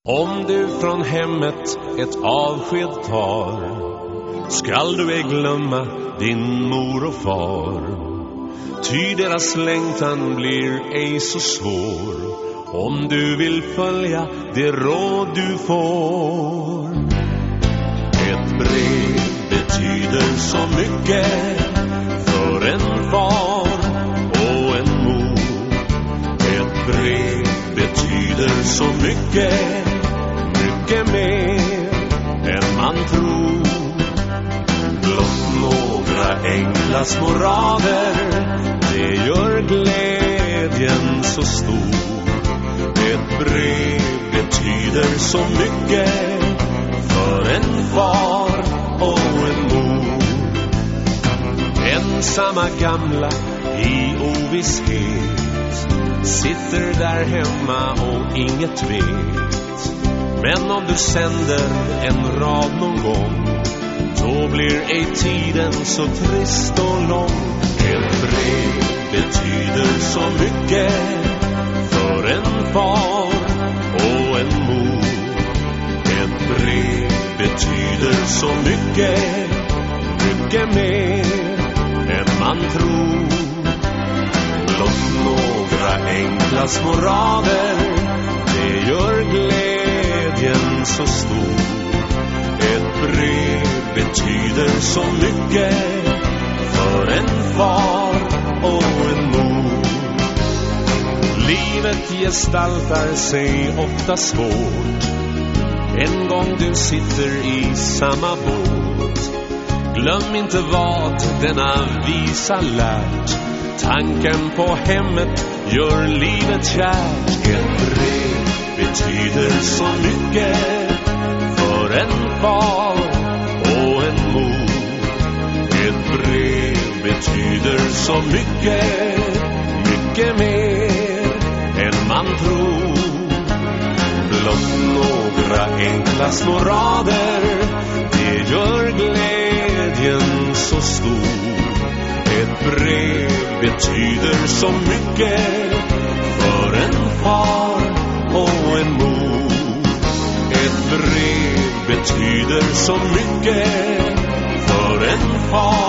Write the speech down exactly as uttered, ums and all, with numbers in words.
Om du från hemmet ett avsked tar, skall du ej glömma din mor och far. Ty deras längtan blir ej så svår, om du vill följa det råd du får. Ett brev betyder så mycket för en far och en mor. Ett brev betyder så mycket, mycket mer än man tror. Blott några enkla små rader, det gör glädjen så stor. Ett brev betyder så mycket för en far och en mor. Ensamma gamla i ovisshet sitter där hemma och inget vet. Men om du sänder en rad någon gång, då blir ej tiden så trist och lång. Ett brev betyder så mycket för en far och en mor. Ett brev betyder så mycket, mycket mer än man tror. Blott några enkla små rader, det gör glädjen så stor. Ett brev betyder så mycket för en far och en mor. Livet gestaltar sig ofta svårt, en gång du sitter i samma båt. Glöm inte vad denna visa lärt, tanken på hemmet gör livet kärt. Ett brev betyder så mycket för en far och en mor. Ett brev betyder så mycket, mycket mer än man tror. Blott några enkla små rader, det gör glädjen så stor. Ett brev betyder så mycket för en far och en mor. Ett brev betyder så mycket för en far